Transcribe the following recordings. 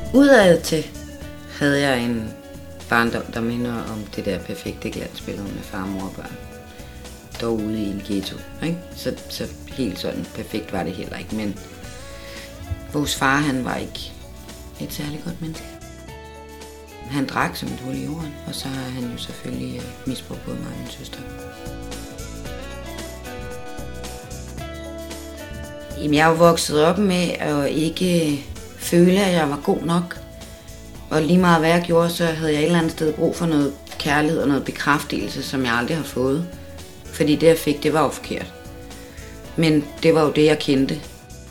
Udad til havde jeg en barndom, der minder om det der perfekte glansbillede med far, mor og børn. Dog ude i en ghetto, ikke? Så helt sådan perfekt var det heller ikke, men vores far, han var ikke et særligt godt menneske. Han drak som et hul i jorden, og så har han jo selvfølgelig misbrugt både mig og min søster. Jamen, jeg er jo vokset op med at ikke føle, at jeg var god nok. Og lige meget hvad jeg gjorde, så havde jeg et eller andet sted brug for noget kærlighed og noget bekræftelse, som jeg aldrig har fået. Fordi det jeg fik, det var jo forkert. Men det var jo det, jeg kendte.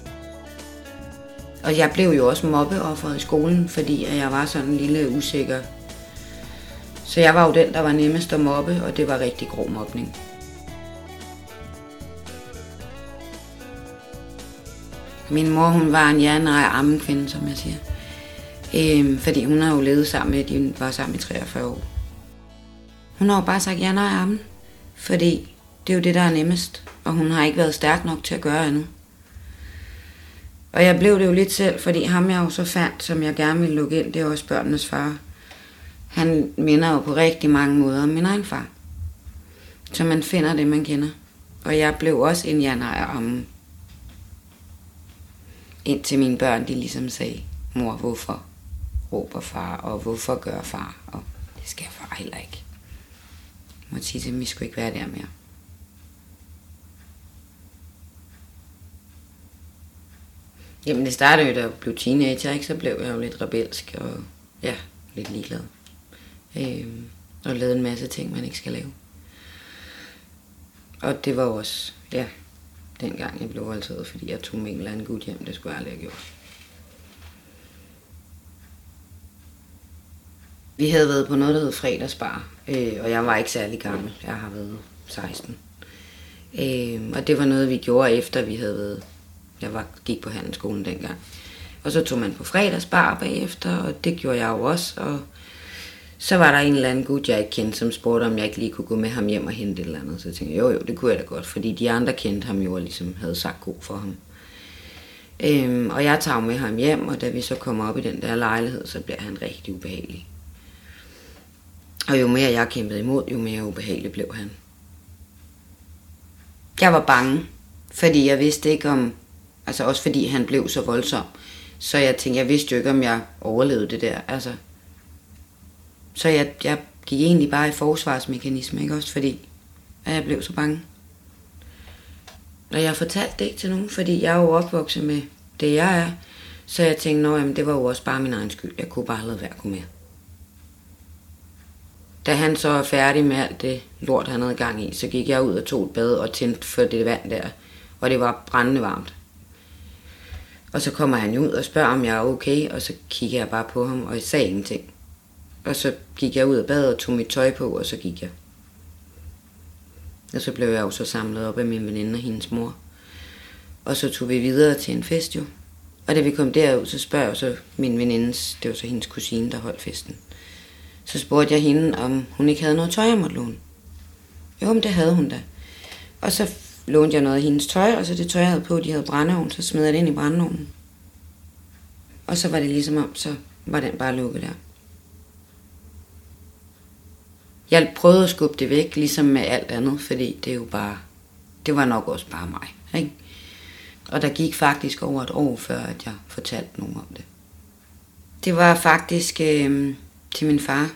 Og jeg blev jo også mobbeofferet i skolen, fordi jeg var sådan en lille usikker. Så jeg var jo den, der var nemmest at mobbe, og det var rigtig grov mobning. Min mor, hun var en ammen-kvinde, som jeg siger. Fordi hun har jo levet sammen med, de var sammen i 43 år. Hun har jo bare sagt ammen, fordi det er jo det, der er nemmest. Og hun har ikke været stærk nok til at gøre andet. Og jeg blev det jo lidt selv, fordi ham jeg jo så fandt, som jeg gerne ville lukke ind, det er også børnenes far. Han minder jo på rigtig mange måder om min egen far. Så man finder det, man kender. Og jeg blev også en ammen. Indtil mine børn, de ligesom sagde, mor, hvorfor råber far, og hvorfor gør far? Og det skal far heller ikke. Jeg måtte sige til dem, vi skulle ikke være der mere. Jamen det startede jo, da jeg blev teenager, ikke? Så blev jeg jo lidt rebelsk og ja, lidt ligeglad. Og lavede en masse ting, man ikke skal lave. Og det var også, ja, dengang jeg blev voldtaget, fordi jeg tog med en eller anden gut hjem, det skulle jeg aldrig have gjort. Vi havde været på noget, der hed fredagsbar, og jeg var ikke særlig gammel. Jeg har været 16. Og det var noget, vi gjorde efter vi havde været. Gik på handelsskolen dengang. Og så tog man på fredagsbar bagefter, og det gjorde jeg jo også. Og så var der en eller anden gut, jeg ikke kendte, som spurgte, om jeg ikke lige kunne gå med ham hjem og hente et eller andet. Så jeg tænkte, jo, det kunne jeg da godt, fordi de andre kendte ham jo og ligesom havde sagt god for ham. Og jeg tager med ham hjem, og da vi så kommer op i den der lejlighed, så bliver han rigtig ubehagelig. Og jo mere jeg kæmpede imod, jo mere ubehagelig blev han. Jeg var bange, fordi jeg vidste ikke om, altså også fordi han blev så voldsom. Så jeg tænkte, jeg vidste jo ikke, om jeg overlevede det der, altså. Så jeg gik egentlig bare i forsvarsmekanisme, ikke også, fordi at jeg blev så bange. Og jeg fortalte det ikke til nogen, fordi jeg er jo opvokset med det, jeg er. Så jeg tænkte, jamen, det var jo også bare min egen skyld. Jeg kunne bare lade være at gå med. Da han så er færdig med alt det lort, han havde gang i, så gik jeg ud og tog et bad og tændte for det vand der. Og det var brændende varmt. Og så kommer han ud og spørger, om jeg er okay, og så kigger jeg bare på ham, og jeg sagde ingenting. Og så gik jeg ud af badet og tog mit tøj på, og så gik jeg. Og så blev jeg jo så samlet op af min veninde og hendes mor. Og så tog vi videre til en fest jo. Og da vi kom derud, så spørger jeg så min venindes, det var så hendes kusine, der holdt festen. Så spurgte jeg hende, om hun ikke havde noget tøj, jeg måtte låne. Jo, men det havde hun da. Og så lånte jeg noget af hendes tøj, og så det tøj, jeg havde på, de havde brændeovn, så smed jeg det ind i brændeovnen. Og så var det ligesom om, så var den bare lukket der. Jeg prøvede at skubbe det væk, ligesom med alt andet, fordi det er jo bare, det var nok også bare mig, ikke? Og der gik faktisk over et år, før at jeg fortalte nogen om det. Det var faktisk til min far.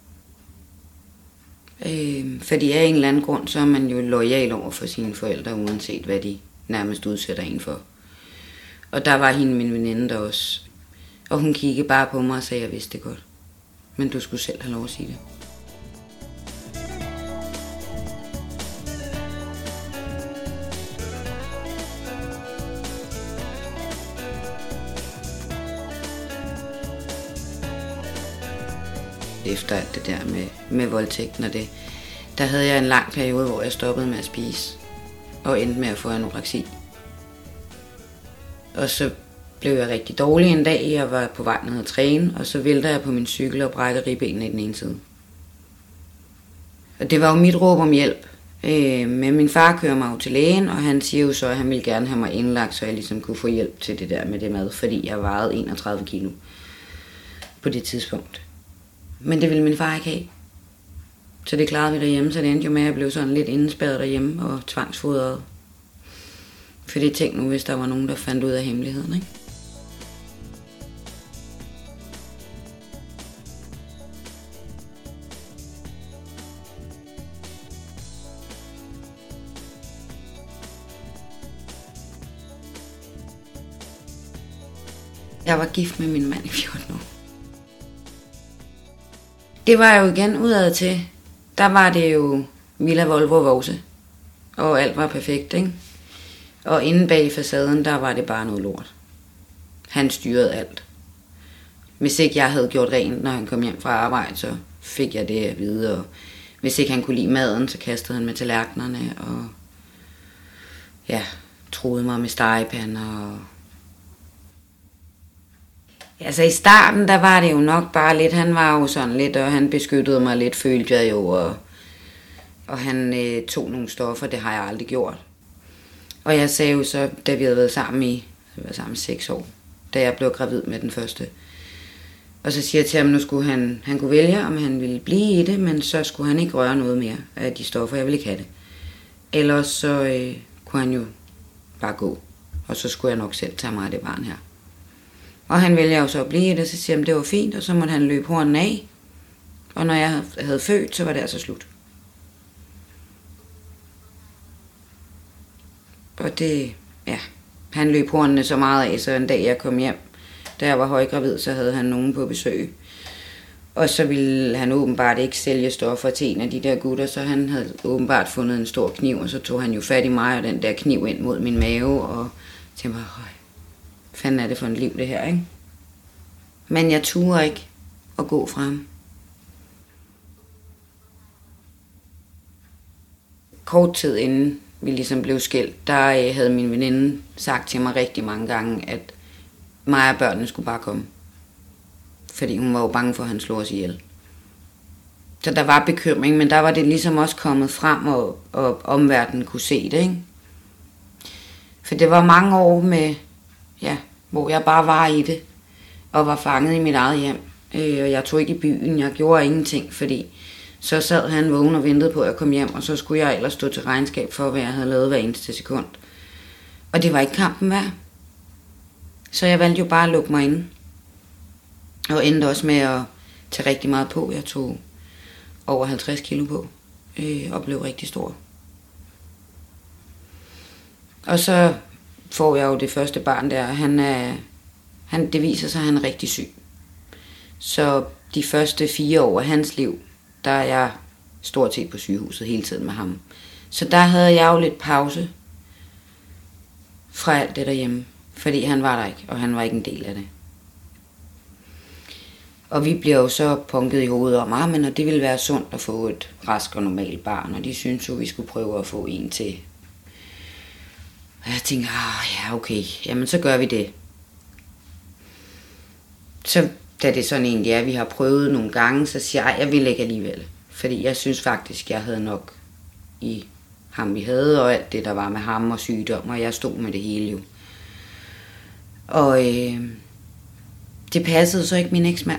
Fordi af en eller anden grund, så er man jo loyal over for sine forældre, uanset hvad de nærmest udsætter en for. Og der var hende, min veninde, der også. Og hun kiggede bare på mig og sagde, at jeg vidste det godt. Men du skulle selv have lov at sige det. Efter alt det der med voldtægten og det, der havde jeg en lang periode, hvor jeg stoppede med at spise og endte med at få anoreksi. Og så blev jeg rigtig dårlig en dag, jeg var på vej ned at træne, og så vælter jeg på min cykel og brækker ribbenene i den ene side. Og det var jo mit råb om hjælp. Men min far kører mig jo til lægen, og han siger jo så, at han ville gerne have mig indlagt, så jeg ligesom kunne få hjælp til det der med det mad, fordi jeg vejede 31 kilo. på det tidspunkt. Men det ville min far ikke have. Så det klarede vi derhjemme, så det endte jo med, at jeg blev sådan lidt indespærret derhjemme og tvangsfodret. Fordi tænk nu, hvis der var nogen, der fandt ud af hemmeligheden, ikke? Jeg var gift med min mand i 14 år. Det var jo igen udad til. Der var det jo Villa Volvo Vose. Og alt var perfekt, ikke? Og inde bag facaden, der var det bare noget lort. Han styrede alt. Hvis ikke jeg havde gjort rent, når han kom hjem fra arbejde, så fik jeg det at vide. Og hvis ikke han kunne lide maden, så kastede han med tallerkenerne. Og ja, troede mig med stegepander. Og altså i starten, der var det jo nok bare lidt, han var jo sådan lidt, og han beskyttede mig lidt, følte jeg jo. Og han tog nogle stoffer, det har jeg aldrig gjort. Og jeg sagde jo så, da vi havde været sammen 6 år, da jeg blev gravid med den første. Og så siger jeg til ham, nu skulle han kunne vælge, om han ville blive i det, men så skulle han ikke røre noget mere af de stoffer, jeg ville ikke have det. Ellers så kunne han jo bare gå, og så skulle jeg nok selv tage mig af det barn her. Og han vælger jo så at blive i det, så siger han, det var fint, og så måtte han løbe hornen af. Og når jeg havde født, så var det altså slut. Og det, ja, han løb hornene så meget af, så en dag jeg kom hjem, da jeg var højgravid, så havde han nogen på besøg. Og så ville han åbenbart ikke sælge stoffer til en af de der gutter, så han havde åbenbart fundet en stor kniv, og så tog han jo fat i mig og den der kniv ind mod min mave, og tænkte mig, fanden er det for en liv det her, ikke? Men jeg turde ikke at gå fra ham. Kort tid inden vi ligesom blev skilt, der havde min veninde sagt til mig rigtig mange gange, at mig og børnene skulle bare komme. Fordi hun var jo bange for, at han slog os ihjel. Så der var bekymring, men der var det ligesom også kommet frem, og omverdenen kunne se det, ikke? For det var mange år med, ja, hvor jeg bare var i det, og var fanget i mit eget hjem. Og jeg tog ikke i byen, jeg gjorde ingenting, fordi så sad han vågen og ventede på, at jeg kom hjem, og så skulle jeg ellers stå til regnskab for, hvad jeg havde lavet hver eneste sekund. Og det var ikke kampen værd. Så jeg valgte jo bare at lukke mig inde. Og endte også med at tage rigtig meget på. Jeg tog over 50 kilo på, og blev rigtig stor. Og så får jeg jo det første barn der. Det viser sig, at han er rigtig syg. Så de første 4 år af hans liv, der er jeg stort set på sygehuset hele tiden med ham. Så der havde jeg jo lidt pause fra alt det derhjemme. Fordi han var der ikke, og han var ikke en del af det. Og vi bliver jo så punket i hovedet om, men det ville være sundt at få et rask og normalt barn, og de synes jo, vi skulle prøve at få en til. Og jeg tænker, ja okay, jamen så gør vi det. Så da det sådan egentlig er, vi har prøvet nogle gange, så siger jeg vil ikke alligevel. Fordi jeg synes faktisk, jeg havde nok i ham, vi havde, og alt det, der var med ham og sygdom, og jeg stod med det hele jo. Og det passede så ikke min eksmand.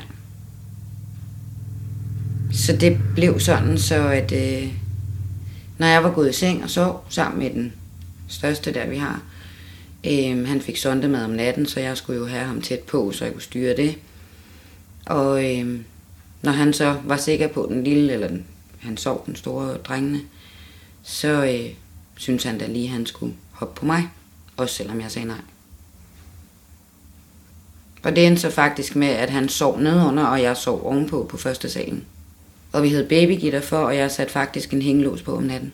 Så det blev sådan, så at når jeg var gået i seng og sov sammen med den største der vi har, han fik sondemad om natten, så jeg skulle jo have ham tæt på, så jeg kunne styre det. Og når han så var sikker på den lille, eller han sov den store drengene, så syntes han da lige, han skulle hoppe på mig, også selvom jeg sagde nej. Og det endte så faktisk med, at han sov nedunder, og jeg sov ovenpå på første salen. Og vi havde babygitter for, og jeg satte faktisk en hængelås på om natten.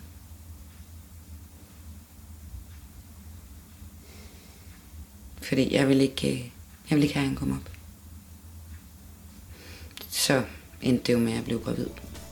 Fordi jeg ville ikke have, at han kom op. Så endte det jo med, at jeg blev gravid.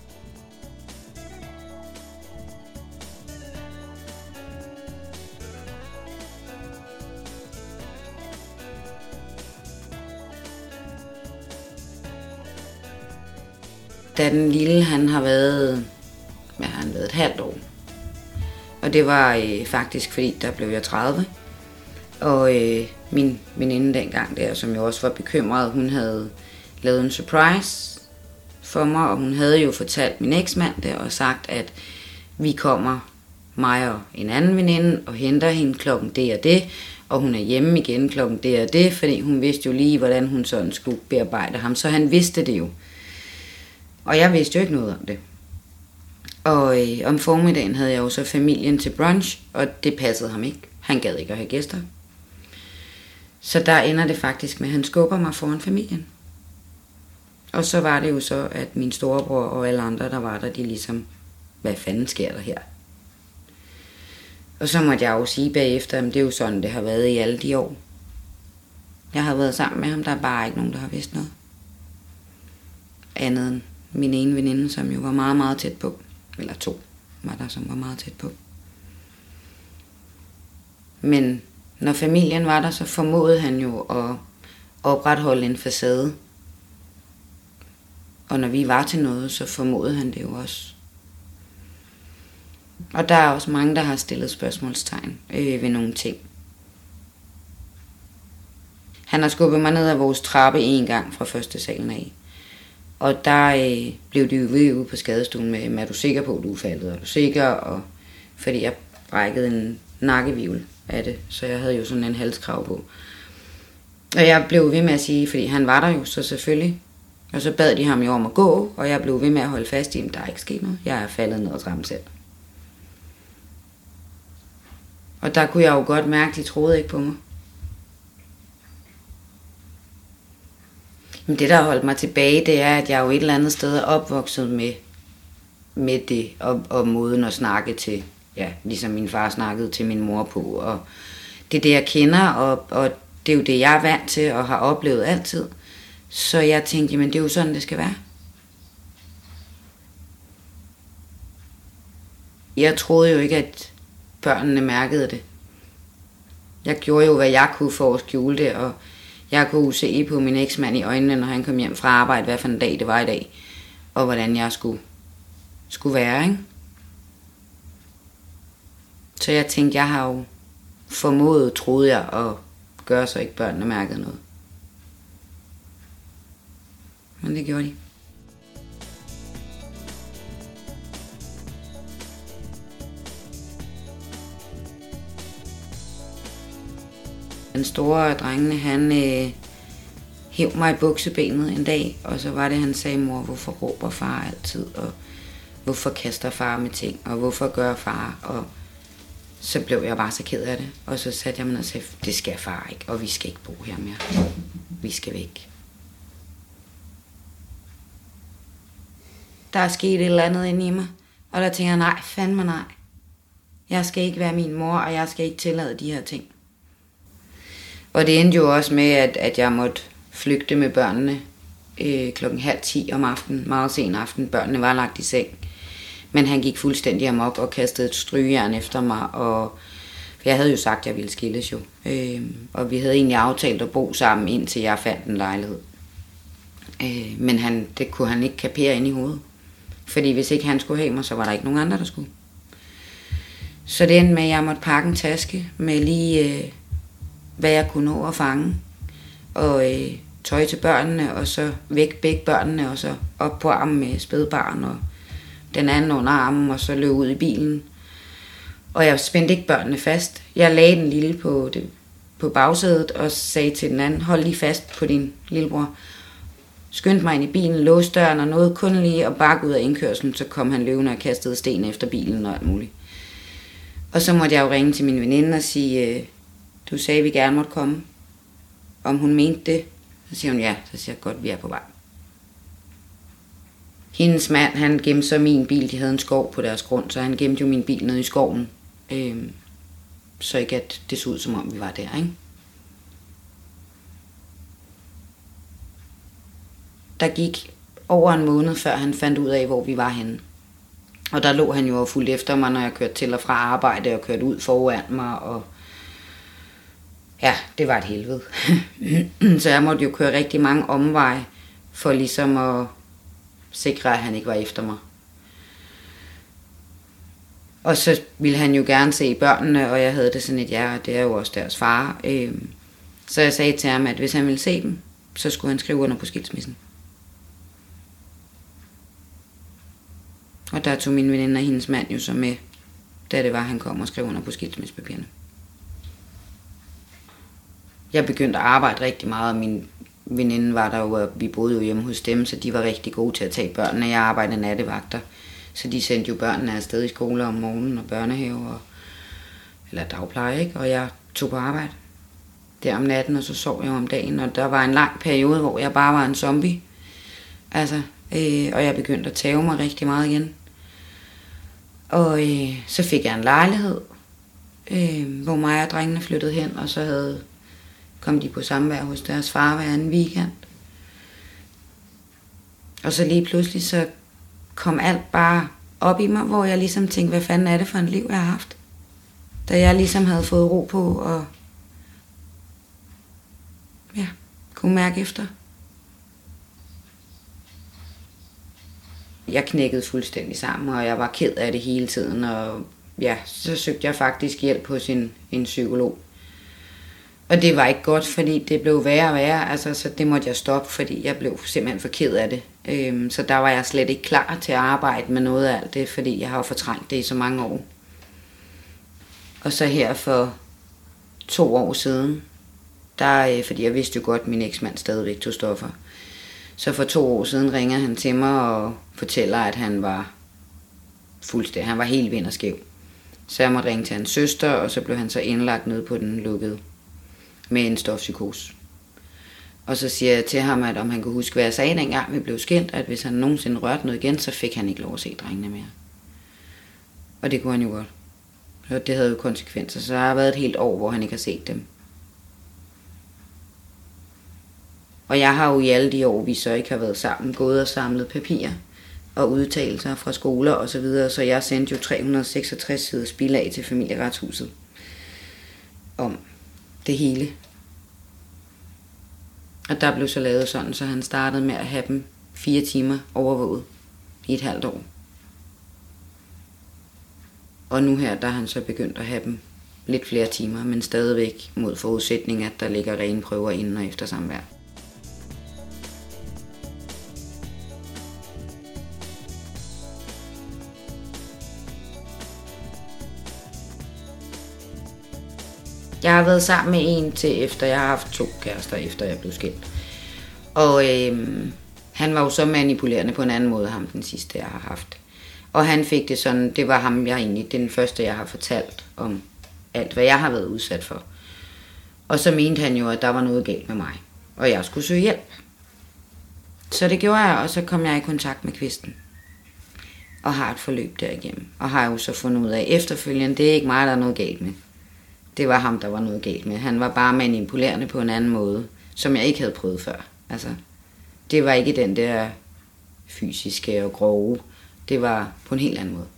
Da den lille, han har været et halvt år. Og det var faktisk, fordi der blev jeg 30. Og min veninde dengang der, som jo også var bekymret, hun havde lavet en surprise for mig, og hun havde jo fortalt min eksmand det, og sagt, at vi kommer, mig og en anden veninde, og henter hende klokken det og det, og hun er hjemme igen klokken det og det, fordi hun vidste jo lige, hvordan hun sådan skulle bearbejde ham, så han vidste det jo. Og jeg vidste jo ikke noget om det. Og om formiddagen havde jeg jo så familien til brunch, og det passede ham ikke. Han gad ikke at have gæster. Så der ender det faktisk med, at han skubber mig foran familien. Og så var det jo så, at min storebror og alle andre, der var der, de ligesom, hvad fanden sker der her? Og så måtte jeg jo sige bagefter, at det er jo sådan, det har været i alle de år. Jeg har været sammen med ham, der er bare ikke nogen, der har vidst noget. Andet end min ene veninde, som jo var meget, meget tæt på. Eller 2 var der, som var meget tæt på. Men når familien var der, så formåede han jo at opretholde en facade. Og når vi var til noget, så formåede han det jo også. Og der er også mange, der har stillet spørgsmålstegn ved nogle ting. Han har skubbet mig ned ad vores trappe en gang fra første salen af. Og der blev de jo ved ude på skadestuen med, er du sikker på, at du er faldet? Er du sikker? Og fordi jeg brækkede en nakkevivl af det, så jeg havde jo sådan en halskrav på. Og jeg blev ved med at sige, fordi han var der jo, så selvfølgelig. Og så bad de ham jo om at gå, og jeg blev ved med at holde fast i, at der er ikke sket noget. Jeg er faldet ned ad trappen selv. Og der kunne jeg jo godt mærke, at de troede ikke på mig. Men det, der holdt mig tilbage, det er, at jeg jo et eller andet sted er opvokset med det, og måden at snakke til, ja, ligesom min far snakkede til min mor på. Og det er det, jeg kender, og det er jo det, jeg er vant til og har oplevet altid. Så jeg tænkte, jamen det er jo sådan, det skal være. Jeg troede jo ikke, at børnene mærkede det. Jeg gjorde jo, hvad jeg kunne for at skjule det, og jeg kunne se på min eksmand i øjnene, når han kom hjem fra arbejde, hvad for en dag det var i dag, og hvordan jeg skulle være, ikke? Så jeg tænkte, jeg har jo formået, troede jeg, at gøre så ikke børnene mærkede noget. Men det gjorde de. Den store af drengene, han hæv mig i buksebenet en dag, og så var det, han sagde, mor, hvorfor råber far altid, og hvorfor kaster far med ting, og hvorfor gør far, og så blev jeg bare så ked af det, og så satte jeg mig ned og sagde, det skal far ikke, og vi skal ikke bo her mere, vi skal væk. Der er sket et eller andet inde i mig, og der tænker jeg, nej, fandme nej, jeg skal ikke være min mor, og jeg skal ikke tillade de her ting. Og det endte jo også med, at jeg måtte flygte med børnene 9:30 om aftenen, meget sen aften. Børnene var lagt i seng. Men han gik fuldstændig amok og kastede et strygejern efter mig. Og jeg havde jo sagt, at jeg ville skilles jo. Og vi havde egentlig aftalt at bo sammen, indtil jeg fandt en lejlighed. Men det kunne han ikke kapere ind i hovedet. Fordi hvis ikke han skulle have mig, så var der ikke nogen andre, der skulle. Så det endte med, at jeg måtte pakke en taske med lige hvad jeg kunne nå at fange. Og tøj til børnene, og så væk begge børnene, og så op på armen med spædbarn, og den anden under armen, og så løb ud i bilen. Og jeg spændte ikke børnene fast. Jeg lagde den lille på bagsædet, og sagde til den anden, hold lige fast på din lillebror. Skyndte mig ind i bilen, låste døren og nåede kun lige at bakke ud af indkørslen, så kom han løbende og kastede sten efter bilen og alt muligt. Og så måtte jeg jo ringe til min veninde og sige, du sagde, vi gerne måtte komme. Om hun mente det. Så siger hun ja, så siger jeg godt, vi er på vej. Hendes mand, han gemte så min bil, de havde en skov på deres grund, så han gemte jo min bil nede i skoven. Så ikke at det så ud, som om vi var der, ikke? Der gik over en måned, før han fandt ud af, hvor vi var henne. Og der lå han jo og fulgte efter mig, når jeg kørte til og fra arbejde og kørte ud foran mig. Og ja, det var et helvede. Så jeg måtte jo køre rigtig mange omveje for ligesom at sikre, at han ikke var efter mig. Og så ville han jo gerne se børnene, og jeg havde det sådan et ja, og det er jo også deres far. Så jeg sagde til ham, at hvis han ville se dem, så skulle han skrive under på skilsmissen. Og der tog min veninde og hendes mand jo så med, da det var, han kom og skrev under på skilsmissepapirerne. Jeg begyndte at arbejde rigtig meget, og min veninde var der jo, og vi boede jo hjemme hos dem, så de var rigtig gode til at tage børnene. Jeg arbejdede nattevagter, så de sendte jo børnene afsted i skole om morgenen og børnehave, eller dagpleje, ikke? Og jeg tog på arbejde der om natten, og så sov jeg om dagen, og der var en lang periode, hvor jeg bare var en zombie. Altså, og jeg begyndte at tage mig rigtig meget igen. Og så fik jeg en lejlighed, hvor mig og drengene flyttede hen, og så kom de på samvær hos deres far hver anden weekend. Og så lige pludselig så kom alt bare op i mig, hvor jeg ligesom tænkte, hvad fanden er det for en liv, jeg har haft? Da jeg ligesom havde fået ro på og kunne mærke efter. Jeg knækkede fuldstændig sammen, og jeg var ked af det hele tiden, og så søgte jeg faktisk hjælp hos en psykolog. Og det var ikke godt, fordi det blev værre og værre, altså, så det måtte jeg stoppe, fordi jeg blev simpelthen for ked af det. Så der var jeg slet ikke klar til at arbejde med noget af alt det, fordi jeg har jo fortrængt det i så mange år. Og så her for 2 år siden, fordi jeg vidste jo godt, at min eksmand stadigvæk tog stoffer. Så for 2 år siden ringer han til mig og fortæller, at han var helt vind og skæv. Så jeg måtte ringe til hans søster, og så blev han så indlagt ned på den lukkede med en stofpsykose. Og så siger jeg til ham, at om han kunne huske, hvad jeg sagde dengang vi blev skilt, at hvis han nogensinde rørte noget igen, så fik han ikke lov at se drengene mere. Og det kunne han jo godt. Og det havde jo konsekvenser, så der har været et helt år, hvor han ikke har set dem. Og jeg har jo i alle de år, vi så ikke har været sammen, gået og samlet papirer og udtalelser fra skoler og så videre, så jeg sendte jo 366 siders bilag til Familieretshuset om det hele. Og der blev så lavet sådan, så han startede med at have dem 4 timer overvåget i et halvt år. Og nu her, der har han så begyndt at have dem lidt flere timer, men stadigvæk mod forudsætning, at der ligger rene prøver inden og efter samvær. Jeg har været sammen med en til efter, jeg har haft 2 kærester efter jeg blev skilt. Og han var jo så manipulerende på en anden måde, ham den sidste jeg har haft. Og han fik det sådan, det var ham, det er den første jeg har fortalt om alt, hvad jeg har været udsat for. Og så mente han jo, at der var noget galt med mig, og jeg skulle søge hjælp. Så det gjorde jeg, og så kom jeg i kontakt med Kvisten. Og har et forløb derigennem. Og har jo så fundet ud af efterfølgende, det er ikke mig, der er noget galt med. Det var ham, der var noget galt med. Han var bare manipulerende på en anden måde, som jeg ikke havde prøvet før. Altså, det var ikke den der fysiske og grove. Det var på en helt anden måde.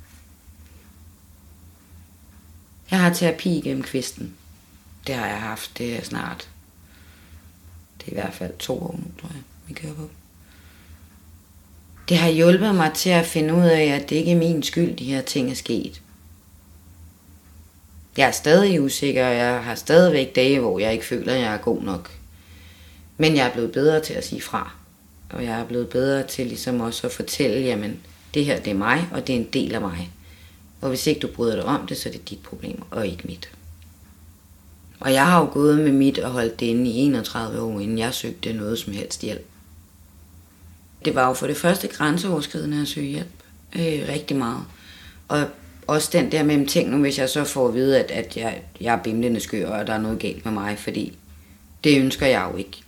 Jeg har terapi gennem Kvisten. Det har jeg haft. Det er snart. Det er i hvert fald 2 år nu, tror jeg, vi kører på. Det har hjulpet mig til at finde ud af, at det ikke er min skyld, de her ting er sket. Jeg er stadig usikker, og jeg har stadigvæk dage, hvor jeg ikke føler, at jeg er god nok. Men jeg er blevet bedre til at sige fra. Og jeg er blevet bedre til ligesom også at fortælle, jamen, det her det er mig, og det er en del af mig. Og hvis ikke du bryder dig om det, så er det dit problem, og ikke mit. Og jeg har jo gået med mit og holdt det inde i 31 år, inden jeg søgte noget som helst hjælp. Det var jo for det første grænseoverskridende at søge hjælp. Rigtig meget. Og også den der mellem ting nu, hvis jeg så får at vide, at jeg er bimlende skør, og der er noget galt med mig, fordi det ønsker jeg jo ikke.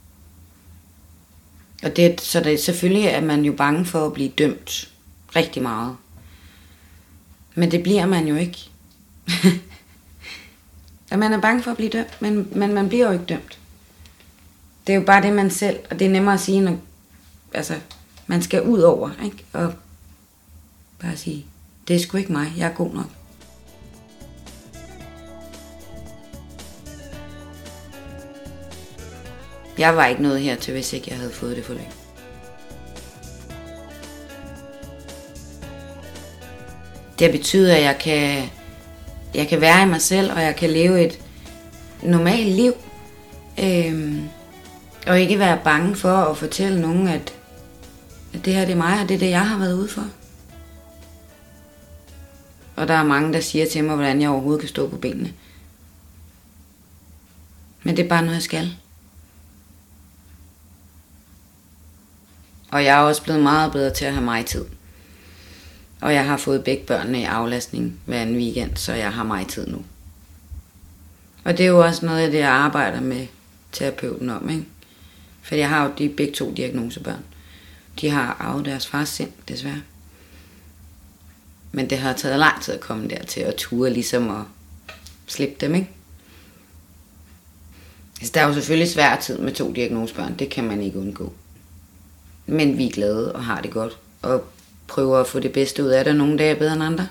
Og så det selvfølgelig er man jo bange for at blive dømt rigtig meget. Men det bliver man jo ikke. Og man er bange for at blive dømt, men man bliver jo ikke dømt. Det er jo bare det, man selv, og det er nemmere at sige, når man skal ud over, ikke? Og bare sige, det er sgu ikke mig, jeg er god nok. Jeg var ikke noget hertil, hvis ikke jeg havde fået det forløb. Det betyder, at jeg kan være i mig selv, og jeg kan leve et normalt liv. Og ikke være bange for at fortælle nogen, at det her det er mig, og det er det, jeg har været ude for. Og der er mange, der siger til mig, hvordan jeg overhovedet kan stå på benene. Men det er bare noget, jeg skal. Og jeg er også blevet meget bedre til at have mig tid. Og jeg har fået begge børnene i aflastning hver anden weekend, så jeg har mig tid nu. Og det er jo også noget af det, jeg arbejder med terapeuten om, ikke? For jeg har jo de begge 2 diagnosebørn. De har arvet deres fars sind, desværre. Men det har taget lang tid at komme dertil at ture ligesom at slippe dem, ikke? Altså, der er jo selvfølgelig svær tid med 2 diagnosebørn, det kan man ikke undgå. Men vi er glade og har det godt, og prøver at få det bedste ud af det. Nogle dage er bedre end andre.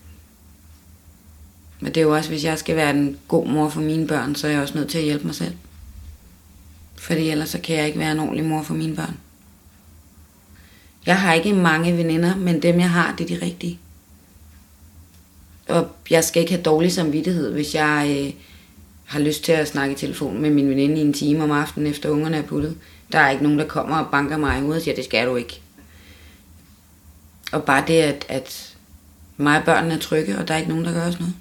Men det er jo også, hvis jeg skal være en god mor for mine børn, så er jeg også nødt til at hjælpe mig selv. Fordi ellers så kan jeg ikke være en ordentlig mor for mine børn. Jeg har ikke mange veninder, men dem jeg har, det er de rigtige. Og jeg skal ikke have dårlig samvittighed, hvis jeg har lyst til at snakke i telefon med min veninde i en time om aftenen, efter ungerne er puttet. Der er ikke nogen, der kommer og banker mig i hovedet og siger, det skal du ikke. Og bare det, at mig og børnene er trygge, og der er ikke nogen, der gør os noget.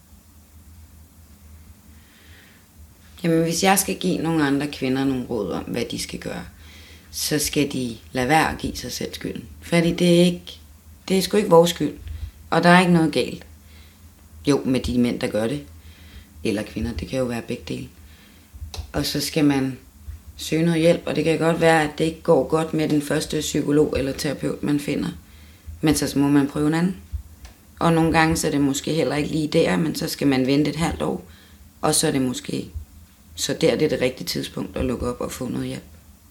Jamen, hvis jeg skal give nogle andre kvinder nogle råd om, hvad de skal gøre, så skal de lade være at give sig selv skylden. Fordi det er sgu ikke vores skyld, og der er ikke noget galt. Jo, med de mænd, der gør det, eller kvinder, det kan jo være begge dele. Og så skal man søge noget hjælp, og det kan godt være, at det ikke går godt med den første psykolog eller terapeut, man finder. Men så må man prøve en anden. Og nogle gange så er det måske heller ikke lige der, men så skal man vente et halvt år, og så er det måske, så der det er det rigtige tidspunkt at lukke op og få noget hjælp.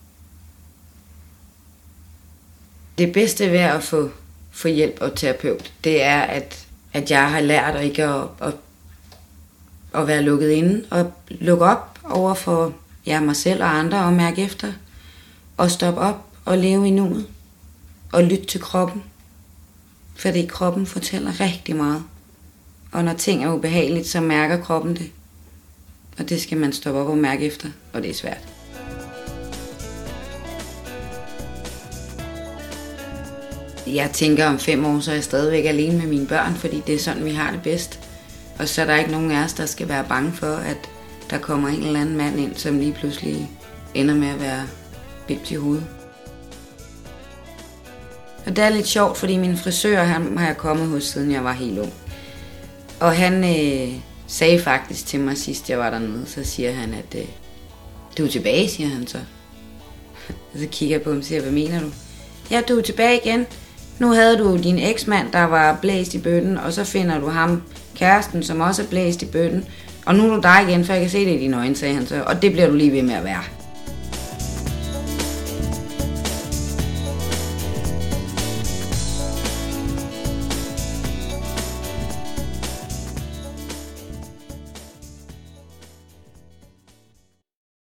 Det bedste ved at få hjælp og terapeut, det er, at jeg har lært at ikke at være lukket inde, og lukke op over for mig selv og andre, og mærke efter, og stoppe op og leve i nuet, og lytte til kroppen. Fordi kroppen fortæller rigtig meget. Og når ting er ubehageligt, så mærker kroppen det. Og det skal man stoppe op og mærke efter, og det er svært. Jeg tænker, om 5 år, så er jeg stadigvæk alene med mine børn, fordi det er sådan, vi har det bedst. Og så er der ikke nogen af os, der skal være bange for, at der kommer en eller anden mand ind, som lige pludselig ender med at være bims i hovedet. Og det er lidt sjovt, fordi min frisør, han har jeg kommet hos, siden jeg var helt ung. Og han sagde faktisk til mig sidst, jeg var dernede, så siger han, at du er tilbage, siger han så. Og så kigger jeg på ham og siger, hvad mener du? Ja, du er tilbage igen. Nu havde du din eksmand, der var blæst i bøtten, og så finder du ham, kæresten, som også er blæst i bøtten. Og nu er du dig igen, for jeg kan se det i dine øjne, sagde han så. Og det bliver du lige ved med at være.